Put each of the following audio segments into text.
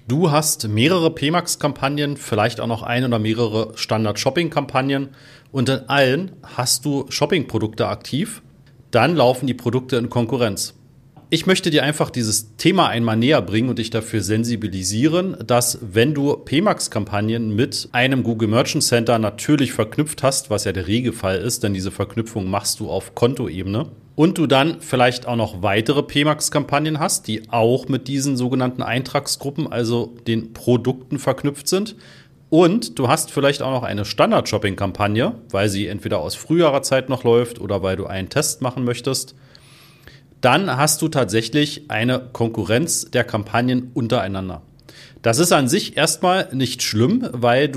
Du hast mehrere PMax-Kampagnen, vielleicht auch noch ein oder mehrere Standard-Shopping-Kampagnen und in allen hast du Shopping-Produkte aktiv. Dann laufen die Produkte in Konkurrenz. Ich möchte dir einfach dieses Thema einmal näher bringen und dich dafür sensibilisieren, dass wenn du PMax-Kampagnen mit einem Google Merchant Center natürlich verknüpft hast, was ja der Regelfall ist, denn diese Verknüpfung machst du auf Kontoebene, und du dann vielleicht auch noch weitere PMax-Kampagnen hast, die auch mit diesen sogenannten Eintragsgruppen, also den Produkten verknüpft sind. Und du hast vielleicht auch noch eine Standard-Shopping-Kampagne, weil sie entweder aus früherer Zeit noch läuft oder weil du einen Test machen möchtest. Dann hast du tatsächlich eine Konkurrenz der Kampagnen untereinander. Das ist an sich erstmal nicht schlimm, weil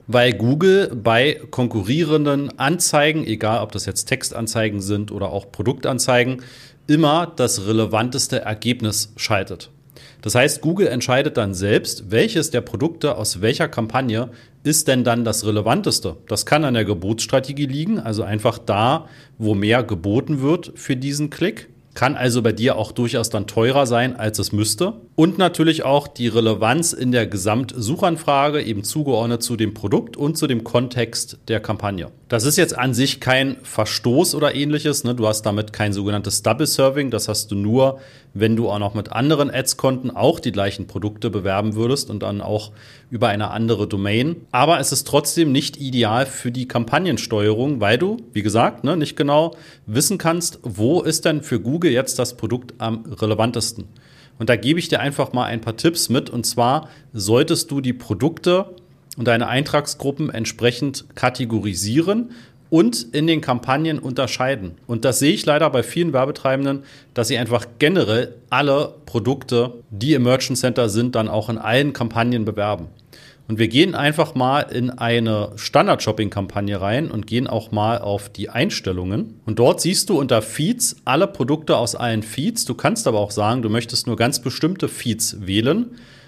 Google bei konkurrierenden Anzeigen, egal ob das jetzt Textanzeigen sind oder auch Produktanzeigen, immer das relevanteste Ergebnis schaltet. Das heißt, Google entscheidet dann selbst, welches der Produkte aus welcher Kampagne ist denn dann das relevanteste. Das kann an der Gebotsstrategie liegen, also einfach da, wo mehr geboten wird für diesen Klick. Kann also bei dir auch durchaus dann teurer sein, als es müsste. Und natürlich auch die Relevanz in der Gesamtsuchanfrage, eben zugeordnet zu dem Produkt und zu dem Kontext der Kampagne. Das ist jetzt an sich kein Verstoß oder ähnliches. Du hast damit kein sogenanntes Double Serving. Das hast du nur, wenn du auch noch mit anderen Ads-Konten auch die gleichen Produkte bewerben würdest und dann auch über eine andere Domain. Aber es ist trotzdem nicht ideal für die Kampagnensteuerung, weil du, wie gesagt, nicht genau wissen kannst, wo ist denn für Google jetzt das Produkt am relevantesten. Und da gebe ich dir einfach mal ein paar Tipps mit. Und zwar solltest du die Produkte und deine Eintragsgruppen entsprechend kategorisieren und in den Kampagnen unterscheiden. Und das sehe ich leider bei vielen Werbetreibenden, dass sie einfach generell alle Produkte, die im Merchant Center sind, dann auch in allen Kampagnen bewerben. Und wir gehen einfach mal in eine Standard-Shopping-Kampagne rein und gehen auch mal auf die Einstellungen. Und dort siehst du unter Feeds alle Produkte aus allen Feeds. Du kannst aber auch sagen, du möchtest nur ganz bestimmte Feeds wählen.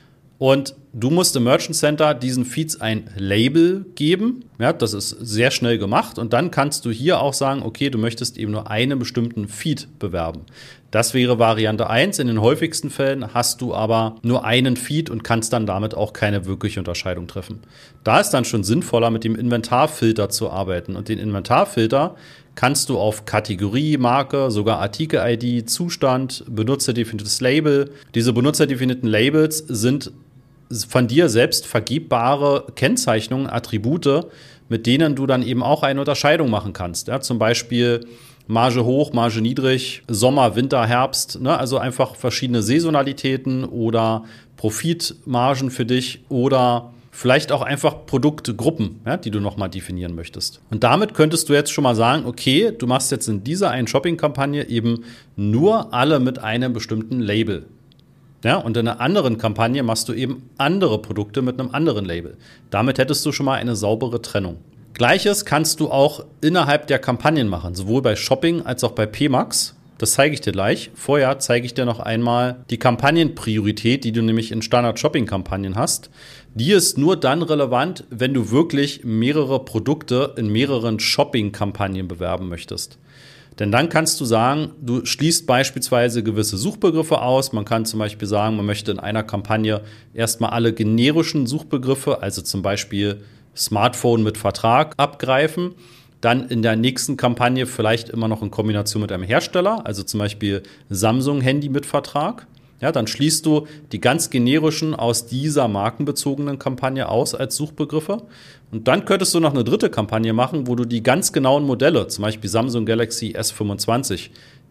Und du musst im Merchant Center diesen Feeds ein Label geben. Ja, das ist sehr schnell gemacht. Und dann kannst du hier auch sagen, okay, du möchtest eben nur einen bestimmten Feed bewerben. Das wäre Variante 1. In den häufigsten Fällen hast du aber nur einen Feed und kannst dann damit auch keine wirkliche Unterscheidung treffen. Da ist dann schon sinnvoller, mit dem Inventarfilter zu arbeiten. Und den Inventarfilter kannst du auf Kategorie, Marke, sogar Artikel-ID, Zustand, benutzerdefiniertes Label. Diese benutzerdefinierten Labels sind von dir selbst vergebbare Kennzeichnungen, Attribute, mit denen du dann eben auch eine Unterscheidung machen kannst. Ja, zum Beispiel Marge hoch, Marge niedrig, Sommer, Winter, Herbst. Also einfach verschiedene Saisonalitäten oder Profitmargen für dich oder vielleicht auch einfach Produktgruppen, die du nochmal definieren möchtest. Und damit könntest du jetzt schon mal sagen, okay, du machst jetzt in dieser einen Shopping-Kampagne eben nur alle mit einem bestimmten Label. Ja, und in einer anderen Kampagne machst du eben andere Produkte mit einem anderen Label. Damit hättest du schon mal eine saubere Trennung. Gleiches kannst du auch innerhalb der Kampagnen machen, sowohl bei Shopping als auch bei PMax. Das zeige ich dir gleich. Vorher zeige ich dir noch einmal die Kampagnenpriorität, die du nämlich in Standard-Shopping-Kampagnen hast. Die ist nur dann relevant, wenn du wirklich mehrere Produkte in mehreren Shopping-Kampagnen bewerben möchtest. Denn dann kannst du sagen, du schließt beispielsweise gewisse Suchbegriffe aus. Man kann zum Beispiel sagen, man möchte in einer Kampagne erstmal alle generischen Suchbegriffe, also zum Beispiel Smartphone mit Vertrag, abgreifen. Dann in der nächsten Kampagne vielleicht immer noch in Kombination mit einem Hersteller, also zum Beispiel Samsung-Handy mit Vertrag. Ja, dann schließt du die ganz generischen aus dieser markenbezogenen Kampagne aus als Suchbegriffe. Und dann könntest du noch eine dritte Kampagne machen, wo du die ganz genauen Modelle, zum Beispiel Samsung Galaxy S25,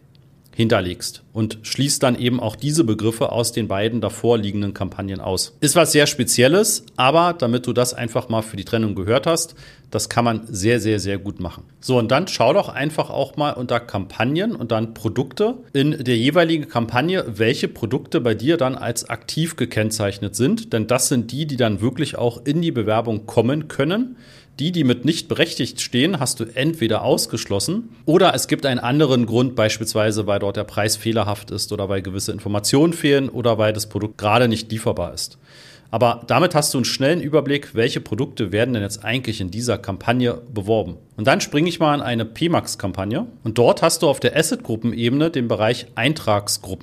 hinterlegst und schließt dann eben auch diese Begriffe aus den beiden davor liegenden Kampagnen aus. Ist was sehr Spezielles, aber damit du das einfach mal für die Trennung gehört hast, das kann man sehr, sehr, sehr gut machen. So, und dann schau doch einfach auch mal unter Kampagnen und dann Produkte in der jeweiligen Kampagne, welche Produkte bei dir dann als aktiv gekennzeichnet sind, denn das sind die, die dann wirklich auch in die Bewerbung kommen können. Die mit nicht berechtigt stehen, hast du entweder ausgeschlossen oder es gibt einen anderen Grund, beispielsweise weil dort der Preis fehlerhaft ist oder weil gewisse Informationen fehlen oder weil das Produkt gerade nicht lieferbar ist. Aber damit hast du einen schnellen Überblick, welche Produkte werden denn jetzt eigentlich in dieser Kampagne beworben. Und dann springe ich mal in eine PMax-Kampagne und dort hast du auf der Asset-Gruppenebene den Bereich Eintragsgruppen.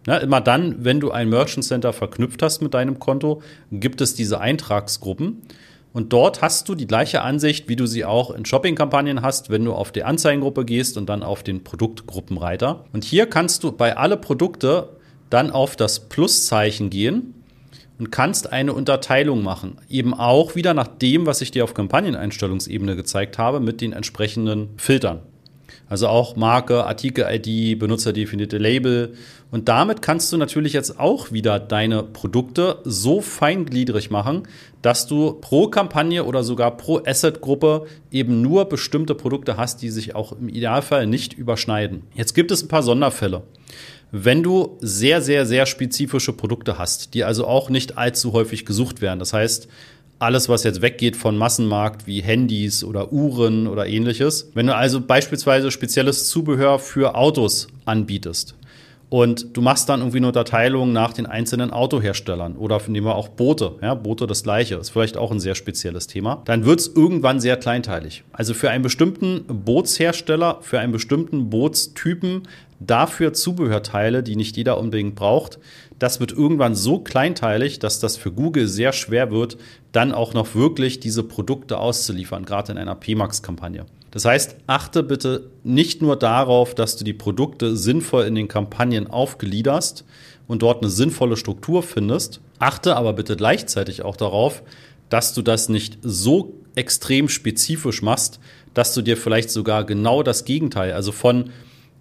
Immer dann, wenn du ein Merchant Center verknüpft hast mit deinem Konto, gibt es diese Eintragsgruppen. Und dort hast du die gleiche Ansicht, wie du sie auch in Shopping-Kampagnen hast, wenn du auf die Anzeigengruppe gehst und dann auf den Produktgruppenreiter. Und hier kannst du bei alle Produkte dann auf das Pluszeichen gehen und kannst eine Unterteilung machen. Eben auch wieder nach dem, was ich dir auf Kampagneneinstellungsebene gezeigt habe, mit den entsprechenden Filtern. Also auch Marke, Artikel-ID, benutzerdefinierte Label. Und damit kannst du natürlich jetzt auch wieder deine Produkte so feingliedrig machen, dass du pro Kampagne oder sogar pro Asset-Gruppe eben nur bestimmte Produkte hast, die sich auch im Idealfall nicht überschneiden. Jetzt gibt es ein paar Sonderfälle. Wenn du sehr, sehr, sehr spezifische Produkte hast, die also auch nicht allzu häufig gesucht werden, das heißt, alles, was jetzt weggeht von Massenmarkt wie Handys oder Uhren oder ähnliches. Wenn du also beispielsweise spezielles Zubehör für Autos anbietest und du machst dann irgendwie eine Unterteilung nach den einzelnen Autoherstellern oder nehmen wir auch Boote. Ja, Boote das Gleiche, ist vielleicht auch ein sehr spezielles Thema. Dann wird es irgendwann sehr kleinteilig. Also für einen bestimmten Bootshersteller, für einen bestimmten Bootstypen, dafür Zubehörteile, die nicht jeder unbedingt braucht, das wird irgendwann so kleinteilig, dass das für Google sehr schwer wird, dann auch noch wirklich diese Produkte auszuliefern, gerade in einer PMax-Kampagne. Das heißt, achte bitte nicht nur darauf, dass du die Produkte sinnvoll in den Kampagnen aufgliederst und dort eine sinnvolle Struktur findest. Achte aber bitte gleichzeitig auch darauf, dass du das nicht so extrem spezifisch machst, dass du dir vielleicht sogar genau das Gegenteil, also von,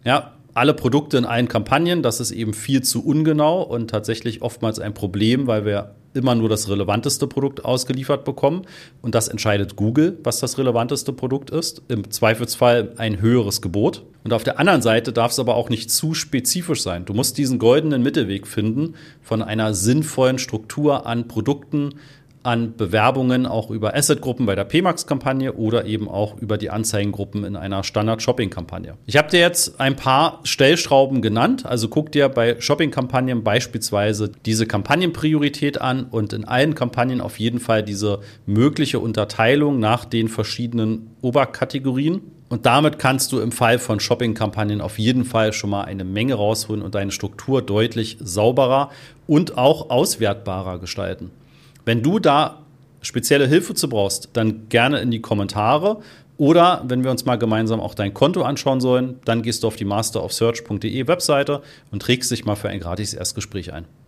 alle Produkte in allen Kampagnen, das ist eben viel zu ungenau und tatsächlich oftmals ein Problem, weil wir immer nur das relevanteste Produkt ausgeliefert bekommen. Und das entscheidet Google, was das relevanteste Produkt ist. Im Zweifelsfall ein höheres Gebot. Und auf der anderen Seite darf es aber auch nicht zu spezifisch sein. Du musst diesen goldenen Mittelweg finden von einer sinnvollen Struktur an Produkten, an Bewerbungen, auch über Asset-Gruppen bei der PMax-Kampagne oder eben auch über die Anzeigengruppen in einer Standard-Shopping-Kampagne. Ich habe dir jetzt ein paar Stellschrauben genannt, also guck dir bei Shopping-Kampagnen beispielsweise diese Kampagnenpriorität an und in allen Kampagnen auf jeden Fall diese mögliche Unterteilung nach den verschiedenen Oberkategorien. Und damit kannst du im Fall von Shopping-Kampagnen auf jeden Fall schon mal eine Menge rausholen und deine Struktur deutlich sauberer und auch auswertbarer gestalten. Wenn du da spezielle Hilfe zu brauchst, dann gerne in die Kommentare. Oder wenn wir uns mal gemeinsam auch dein Konto anschauen sollen, dann gehst du auf die masterofsearch.de Webseite und trägst dich mal für ein gratis Erstgespräch ein.